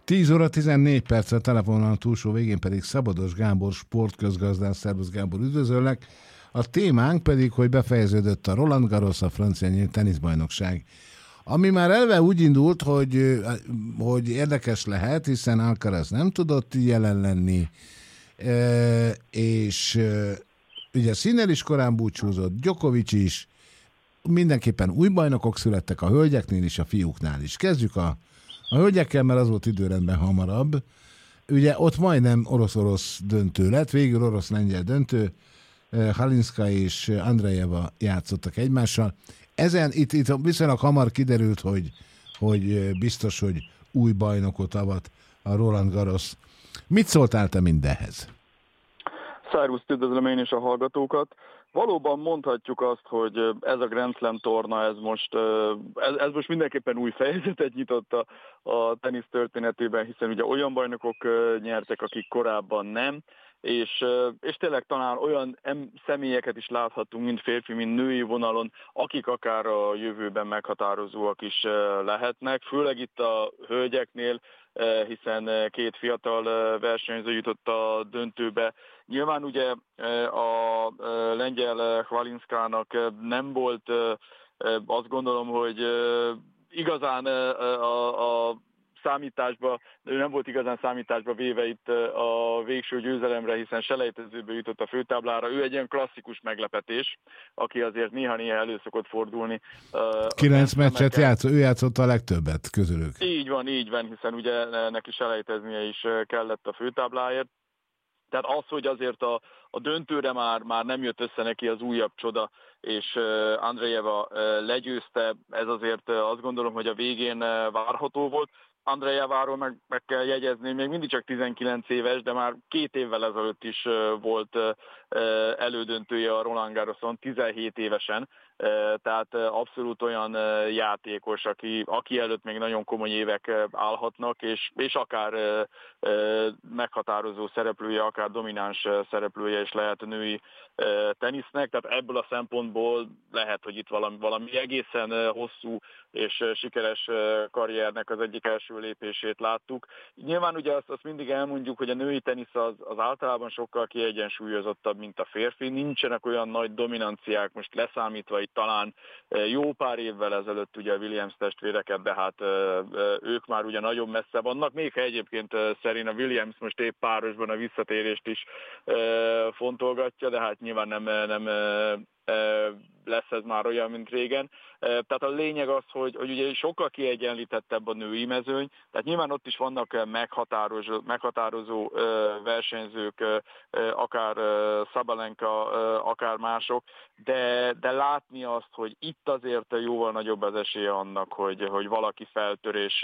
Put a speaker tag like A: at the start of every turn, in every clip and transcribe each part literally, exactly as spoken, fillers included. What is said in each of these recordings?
A: tíz óra tizennégy perc a telefonon, a túlsó végén pedig Szabados Gábor sportközgazdász. Szervusz Gábor, üdvözöllek. A témánk pedig, hogy befejeződött a Roland Garros, a francia teniszbajnokság. Ami már elve úgy indult, hogy, hogy érdekes lehet, hiszen Alcaraz nem tudott jelen lenni, és ugye Sinner is korán búcsúzott, Djokovic is, mindenképpen új bajnokok születtek a hölgyeknél és a fiúknál is. Kezdjük a, a hölgyekkel, mert az volt időrendben hamarabb. Ugye ott majdnem orosz-orosz döntő lett, végül orosz-lengyel döntő, Halinska és Andrejeva játszottak egymással. Ezen itt, itt viszonylag hamar kiderült, hogy, hogy biztos, hogy új bajnokot avat a Roland Garros. Mit szóltál te mindenhez?
B: Szervusz, üdvözlöm én is a hallgatókat. Valóban mondhatjuk azt, hogy ez a Grand Slam torna, ez most, ez, ez most mindenképpen új fejezetet nyitott a, a tenisz történetében, hiszen ugye olyan bajnokok nyertek, akik korábban nem, és, és tényleg talán olyan em, személyeket is láthatunk, mind férfi, mind női vonalon, akik akár a jövőben meghatározóak is lehetnek, főleg itt a hölgyeknél, hiszen két fiatal versenyző jutott a döntőbe. Nyilván ugye a lengyel Hvalinskának nem volt, azt gondolom, hogy igazán a, a számításba, ő nem volt igazán számításba véve itt a végső győzelemre, hiszen selejtezőbe jutott a főtáblára. Ő egy ilyen klasszikus meglepetés, aki azért néha-néha elő szokott fordulni.
A: Kilenc meccset játszott, ő játszott a legtöbbet közülük.
B: Így van, így van, hiszen ugye neki selejteznie is kellett a főtábláért. Tehát az, hogy azért a, a döntőre már, már nem jött össze neki az újabb csoda, és Andrejeva legyőzte, ez azért azt gondolom, hogy a végén várható volt. Andrejeváról meg, meg kell jegyezni, még mindig csak tizenkilenc éves, de már két évvel ezelőtt is volt elődöntője a Roland Garroson, tizenhét évesen, tehát abszolút olyan játékos, aki, aki előtt még nagyon komoly évek állhatnak, és, és akár meghatározó szereplője, akár domináns szereplője is lehet a női tenisznek, tehát ebből a szempontból lehet, hogy itt valami, valami egészen hosszú és sikeres karriernek az egyik első lépését láttuk. Nyilván ugye azt, azt mindig elmondjuk, hogy a női tenisz az, az általában sokkal kiegyensúlyozottabb, mint a férfi. Nincsenek olyan nagy dominanciák, most leszámítva itt talán jó pár évvel ezelőtt ugye a Williams testvéreket, de hát ők már ugye nagyon messze vannak, még ha egyébként Serena Williams most épp párosban a visszatérést is fontolgatja, de hát nyilván nem, nem lesz ez már olyan, mint régen. Tehát a lényeg az, hogy, hogy ugye sokkal kiegyenlítettebb a női mezőny, tehát nyilván ott is vannak meghatározó, meghatározó versenyzők, akár Sabalenka, akár mások, de, de látni azt, hogy itt azért jóval nagyobb az esélye annak, hogy, hogy valaki feltör és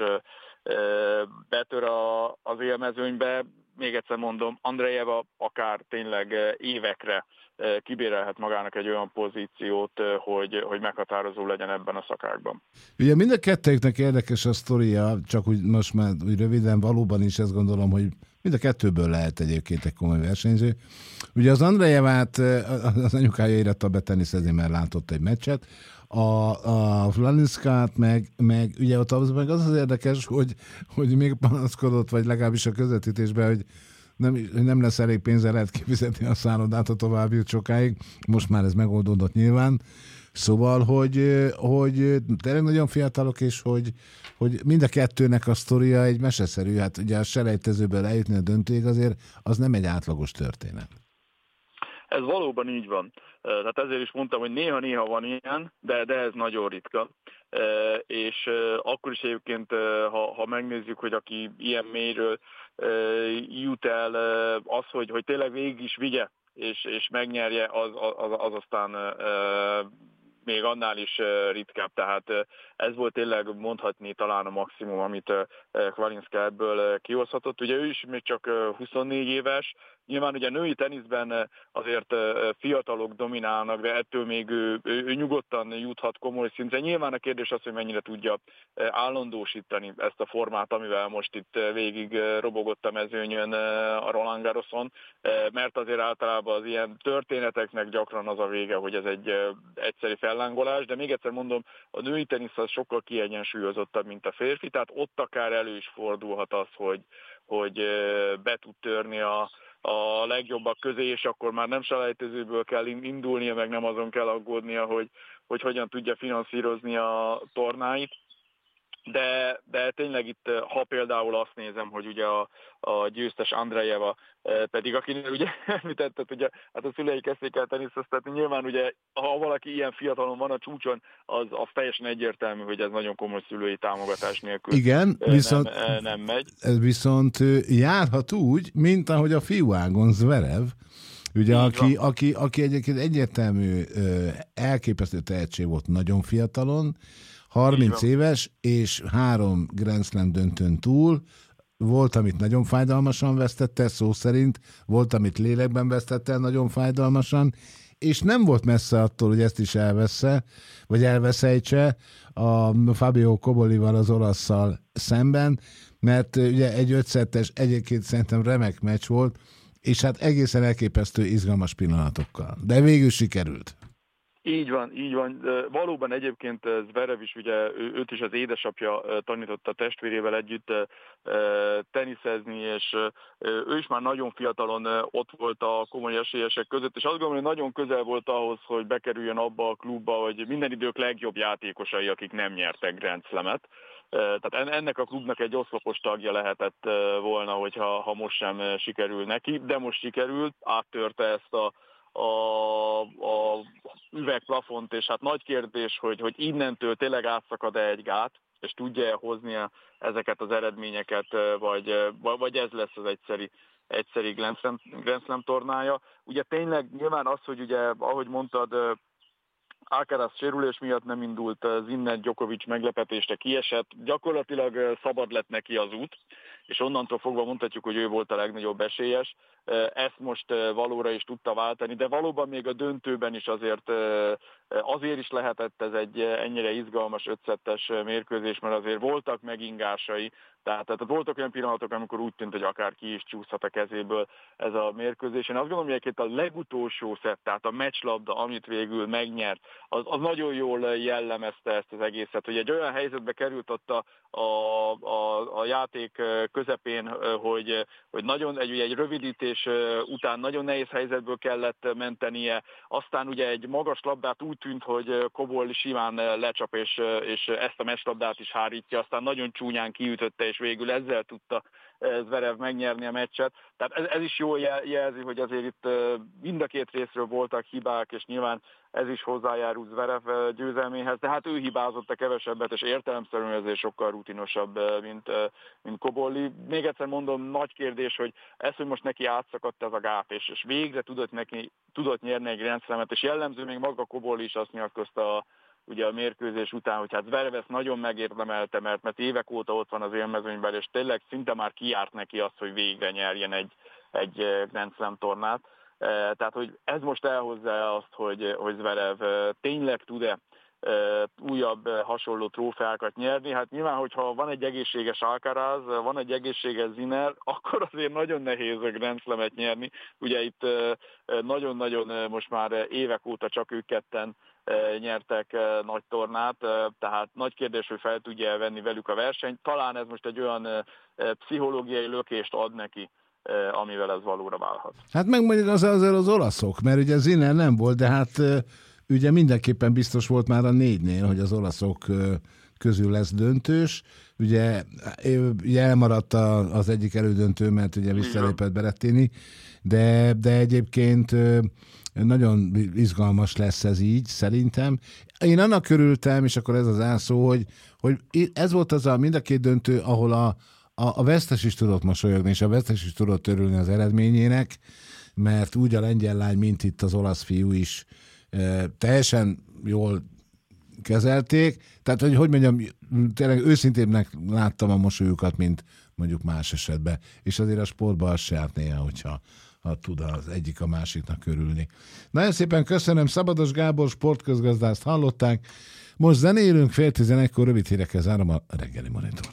B: betör a, az élmezőnybe. Még egyszer mondom, Andrejeva akár tényleg évekre kibérelhet magának egy olyan pozíciót, hogy, hogy meghatározó legyen ebben a szakákban.
A: Ugye mind a kettőknek érdekes a sztoria, csak úgy most már úgy röviden valóban is ezt gondolom, hogy mind a kettőből lehet egyébként egy komoly versenyző. Ugye az Andrejevát az anyukája íratta be teniszezni, mert látott egy meccset, a, a Flaninszkát meg, meg ugye ott az, meg az az érdekes, hogy, hogy még panaszkodott, vagy legalábbis a közvetítésben, hogy nem, nem lesz elég pénzzel lehet kifizetni a szállodát a további sokáig. Most már ez megoldódott nyilván. Szóval, hogy, hogy tényleg nagyon fiatalok, és hogy, hogy mind a kettőnek a sztoria egy meseszerű. Hát ugye a selejtezőből eljutni a döntőig azért az nem egy átlagos történet.
B: Ez valóban így van. Tehát ezért is mondtam, hogy néha-néha van ilyen, de, de ez nagyon ritka. És akkor is egyébként, ha, ha megnézzük, hogy aki ilyen mélyről jut el, az, hogy, hogy tényleg végig is vigye, és, és megnyerje, az, az, az aztán még annál is ritkább. Tehát ez volt tényleg mondhatni talán a maximum, amit Hvalinská ebből kihozhatott. Ugye ő is még csak huszonnégy éves, Nyilván ugye a női teniszben azért fiatalok dominálnak, de ettől még ő, ő, ő nyugodtan juthat komoly szintre. Nyilván a kérdés az, hogy mennyire tudja állandósítani ezt a formát, amivel most itt végig robogott a mezőnyön a Roland Garroson, mert azért általában az ilyen történeteknek gyakran az a vége, hogy ez egy egyszeri fellángolás, de még egyszer mondom, a női tenisz az sokkal kiegyensúlyozottabb, mint a férfi, tehát ott akár elő is fordulhat az, hogy, hogy be tud törni a a legjobbak közé, és akkor már nem selejtezőből kell indulnia, meg nem azon kell aggódnia, hogy, hogy hogyan tudja finanszírozni a tornáit. De, de tényleg itt, ha például azt nézem, hogy ugye a, a győztes Andrejeva pedig, akinél ugye említetted, ugye hát a szülei kezdték el teniszeztetni, nyilván ugye, ha valaki ilyen fiatalon van a csúcson, az, az teljesen egyértelmű, hogy ez nagyon komoly szülői támogatás nélkül
A: igen, viszont,
B: nem, nem megy.
A: Viszont járhat úgy, mint ahogy a fiúágon Zverev, ugye, aki, aki, aki egyébként egyértelmű elképesztő tehetség volt nagyon fiatalon, harminc éves, és három Grand Slam döntőn túl, volt, amit nagyon fájdalmasan vesztette, szó szerint, volt, amit lélekben vesztette nagyon fájdalmasan, és nem volt messze attól, hogy ezt is elvessze, vagy elveszejtse a Fabio Cobolival, az olasszal szemben, mert ugye egy ötszettes, egyébként szerintem remek meccs volt, és hát egészen elképesztő izgalmas pillanatokkal. De végül sikerült.
B: Így van, így van. Valóban egyébként Zverev is, ugye őt is az édesapja tanította testvérével együtt teniszezni, és ő is már nagyon fiatalon ott volt a komoly esélyesek között, és azt gondolom, hogy nagyon közel volt ahhoz, hogy bekerüljön abba a klubba, hogy minden idők legjobb játékosai, akik nem nyertek Grand Slamet. Tehát ennek a klubnak egy oszlopos tagja lehetett volna, hogyha ha most sem sikerül neki, de most sikerült, áttörte ezt a A, a üvegplafont, és hát nagy kérdés, hogy, hogy innentől tényleg átszakad-e egy gát, és tudja hozni ezeket az eredményeket, vagy, vagy ez lesz az egyszeri, egyszeri Grand Slam, Grand Slam tornája. Ugye tényleg nyilván az, hogy ugye, ahogy mondtad, Alcaraz sérülés miatt nem indult, Sinner, Djokovic meglepetésre kiesett, gyakorlatilag szabad lett neki az út, és onnantól fogva mondhatjuk, hogy ő volt a legnagyobb esélyes. Ezt most valóra is tudta váltani, de valóban még a döntőben is azért, azért is lehetett ez egy ennyire izgalmas ötszettes mérkőzés, mert azért voltak megingásai, tehát, tehát voltak olyan pillanatok, amikor úgy tűnt, hogy akár ki is csúszhat a kezéből ez a mérkőzés. Én azt gondolom, hogy egyébként a legutolsó szett, tehát a meccslabda, amit végül megnyert, az, az nagyon jól jellemezte ezt az egészet, hogy egy olyan helyzetbe került ott a, a, a, a játék közepén, hogy, hogy nagyon egy, egy rövidítés után nagyon nehéz helyzetből kellett mentenie, aztán ugye egy magas labdát úgy tűnt, hogy Kobol simán lecsap, és, és ezt a meccslabdát is hárítja, aztán nagyon csúnyán kiütötte, és végül ezzel tudta Zverev megnyerni a meccset. Tehát ez, ez is jól jelzi, hogy azért itt mind a két részről voltak hibák, és nyilván ez is hozzájárult Zverev győzelméhez, de hát ő hibázott a kevesebbet, és értelemszerűen ezért sokkal rutinosabb, mint, mint Cobolli. Még egyszer mondom, nagy kérdés, hogy ez, hogy most neki átszakadt ez a gáp, és, és végre tudott, neki, tudott nyerni egy Grand Slamet, és jellemző még maga Cobolli is azt nyilatkozta a ugye a mérkőzés után, hogy hát Zverev ezt nagyon megérdemelte, mert, mert évek óta ott van az élmezőnyben, és tényleg szinte már kijárt neki azt, hogy végre nyerjen egy, egy Grand Slam tornát. Tehát, hogy ez most elhozza azt, hogy, hogy Zverev tényleg tud-e újabb hasonló trófeákat nyerni. Hát nyilván, hogyha van egy egészséges Alcaraz, van egy egészséges Sinner, akkor azért nagyon nehéz a Grand Slamet nyerni. Ugye itt nagyon-nagyon most már évek óta csak ők ketten nyertek nagy tornát, tehát nagy kérdés, hogy fel tudja venni velük a versenyt. Talán ez most egy olyan pszichológiai lökést ad neki, amivel ez valóra válhat.
A: Hát meg mondjuk az azért az olaszok, mert ugye Sinner nem volt, de hát ugye mindenképpen biztos volt már a négynél, hogy az olaszok közül lesz döntős. Ugye, ugye elmaradt az egyik elődöntő, mert ugye visszalépett Berrettini, de, de egyébként nagyon izgalmas lesz ez így, szerintem. Én annak örültem, és akkor ez az elszó, hogy, hogy ez volt az a mind a két döntő, ahol a, a, a vesztes is tudott mosolyogni, és a vesztes is tudott örülni az eredményének, mert úgy a lengyel lány, mint itt az olasz fiú is e, teljesen jól kezelték. Tehát, hogy hogy mondjam, tényleg őszintébbnek láttam a mosolyukat, mint mondjuk más esetben. És azért a sportban az se árt néha, hogyha ha tud az egyik a másiknak örülni. Nagyon szépen köszönöm, Szabados Gábor sportközgazdászt hallották. Most zenélünk, fél tizenegykor rövid hírekkel zárom a reggeli monitort.